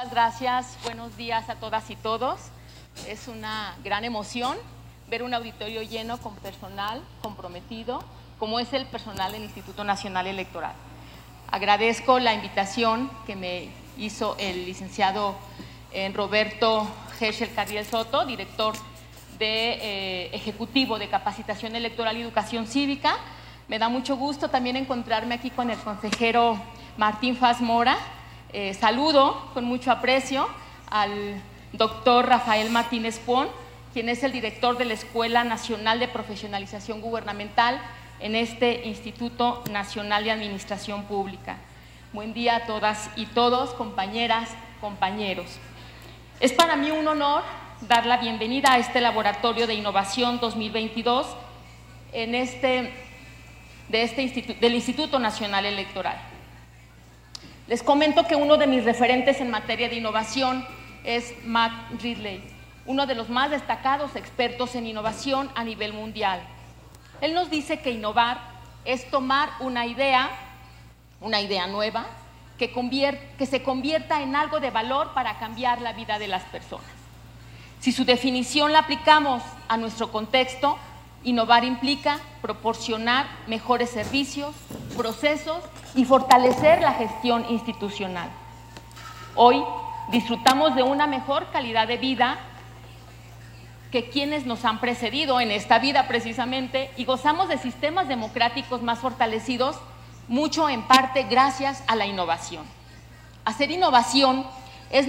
Muchas gracias, buenos días a todas y todos. Es una gran emoción ver un auditorio lleno con personal comprometido, como es el personal del Instituto Nacional Electoral. Agradezco la invitación que me hizo el licenciado Roberto Herschel Carriel Soto, director ejecutivo de Capacitación Electoral y Educación Cívica. Me da mucho gusto también encontrarme aquí con el consejero Martín Faz Mora. Saludo con mucho aprecio al doctor Rafael Martínez Pon, quien es el director de la Escuela Nacional de Profesionalización Gubernamental en este Instituto Nacional de Administración Pública. Buen día a todas y todos, compañeras, compañeros. Es para mí un honor dar la bienvenida a este Laboratorio de Innovación 2022 del Instituto Nacional Electoral. Les comento que uno de mis referentes en materia de innovación es Matt Ridley, uno de los más destacados expertos en innovación a nivel mundial. Él nos dice que innovar es tomar una idea nueva, que se convierta en algo de valor para cambiar la vida de las personas. Si su definición la aplicamos a nuestro contexto, innovar implica proporcionar mejores servicios, procesos y fortalecer la gestión institucional. Hoy disfrutamos de una mejor calidad de vida que quienes nos han precedido en esta vida precisamente y gozamos de sistemas democráticos más fortalecidos, mucho en parte gracias a la innovación. Hacer innovación es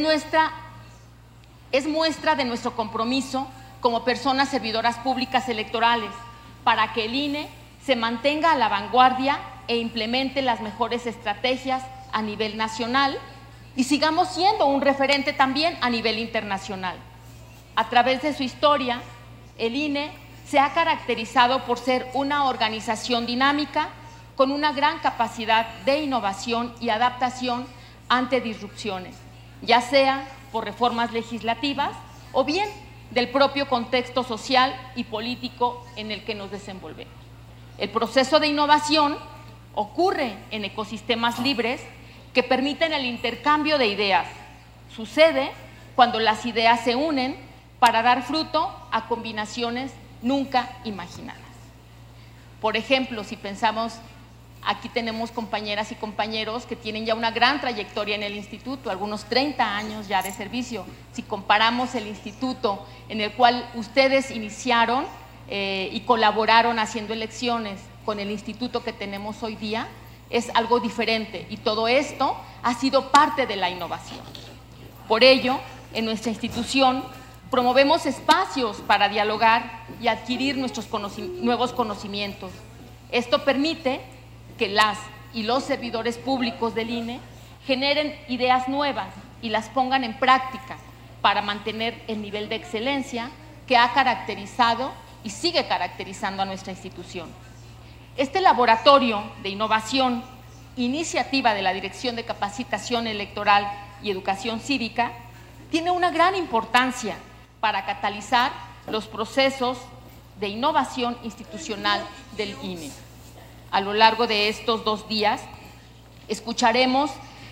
muestra de nuestro compromiso como personas servidoras públicas electorales para que el INE se mantenga a la vanguardia e implemente las mejores estrategias a nivel nacional y sigamos siendo un referente también a nivel internacional. A través de su historia, el INE se ha caracterizado por ser una organización dinámica con una gran capacidad de innovación y adaptación ante disrupciones, ya sea por reformas legislativas o bien del propio contexto social y político en el que nos desenvolvemos. El proceso de innovación ocurre en ecosistemas libres que permiten el intercambio de ideas. Sucede cuando las ideas se unen para dar fruto a combinaciones nunca imaginadas. Por ejemplo, si pensamos, aquí tenemos compañeras y compañeros que tienen ya una gran trayectoria en el instituto, algunos 30 años ya de servicio. Si comparamos el instituto en el cual ustedes iniciaron y colaboraron haciendo elecciones con el instituto que tenemos hoy día, es algo diferente y todo esto ha sido parte de la innovación. Por ello, en nuestra institución promovemos espacios para dialogar y adquirir nuestros nuevos conocimientos. Esto permite que las y los servidores públicos del INE generen ideas nuevas y las pongan en práctica para mantener el nivel de excelencia que ha caracterizado y sigue caracterizando a nuestra institución. Este laboratorio de innovación, iniciativa de la Dirección de Capacitación Electoral y Educación Cívica, tiene una gran importancia para catalizar los procesos de innovación institucional del INE. A lo largo de estos 2 días escucharemos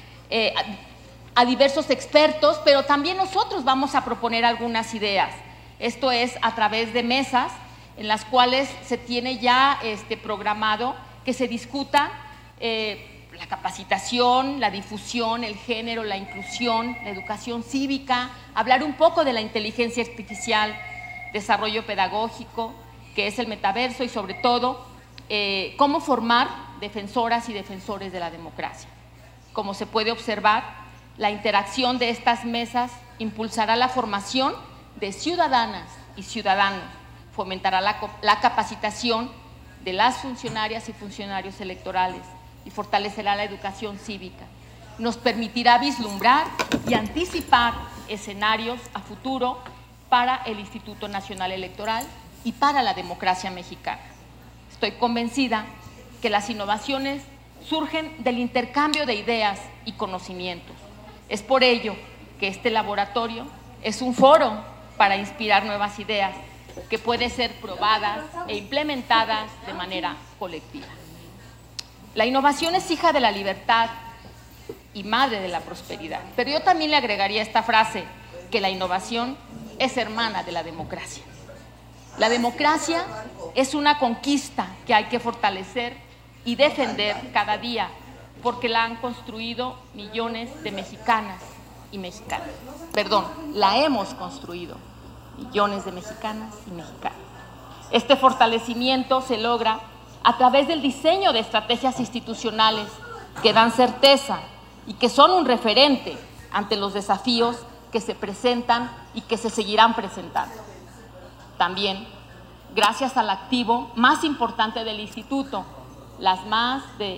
a diversos expertos, pero también nosotros vamos a proponer algunas ideas. Esto es a través de mesas en las cuales se tiene ya programado que se discuta la capacitación, la difusión, el género, la inclusión, la educación cívica, hablar un poco de la inteligencia artificial, desarrollo pedagógico, que es el metaverso y sobre todo cómo formar defensoras y defensores de la democracia. Como se puede observar, la interacción de estas mesas impulsará la formación de ciudadanas y ciudadanos, fomentará la capacitación de las funcionarias y funcionarios electorales y fortalecerá la educación cívica. Nos permitirá vislumbrar y anticipar escenarios a futuro para el Instituto Nacional Electoral y para la democracia mexicana. Estoy convencida que las innovaciones surgen del intercambio de ideas y conocimientos. Es por ello que este laboratorio es un foro para inspirar nuevas ideas que pueden ser probadas e implementadas de manera colectiva. La innovación es hija de la libertad y madre de la prosperidad. Pero yo también le agregaría esta frase, que la innovación es hermana de la democracia. La democracia es una conquista que hay que fortalecer y defender cada día, porque la han construido millones de mexicanas y mexicanos. Perdón, la hemos construido millones de mexicanas y mexicanos. Este fortalecimiento se logra a través del diseño de estrategias institucionales que dan certeza y que son un referente ante los desafíos que se presentan y que se seguirán presentando. También, gracias al activo más importante del Instituto, los más de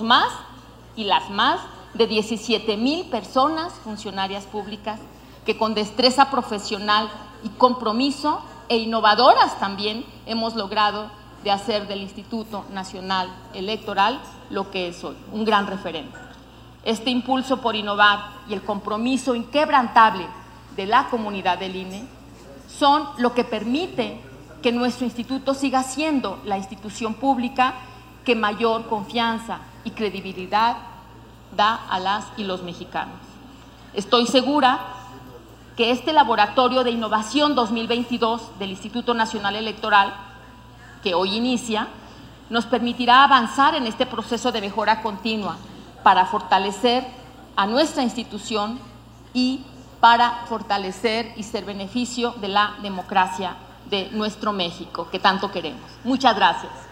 17,000 personas funcionarias públicas que con destreza profesional y compromiso e innovadoras también hemos logrado de hacer del Instituto Nacional Electoral lo que es hoy, un gran referente. Este impulso por innovar y el compromiso inquebrantable de la comunidad del INE son lo que permite que nuestro instituto siga siendo la institución pública que mayor confianza y credibilidad da a las y los mexicanos. Estoy segura que este Laboratorio de Innovación 2022 del Instituto Nacional Electoral, que hoy inicia, nos permitirá avanzar en este proceso de mejora continua para fortalecer a nuestra institución y para fortalecer y ser beneficio de la democracia de nuestro México, que tanto queremos. Muchas gracias.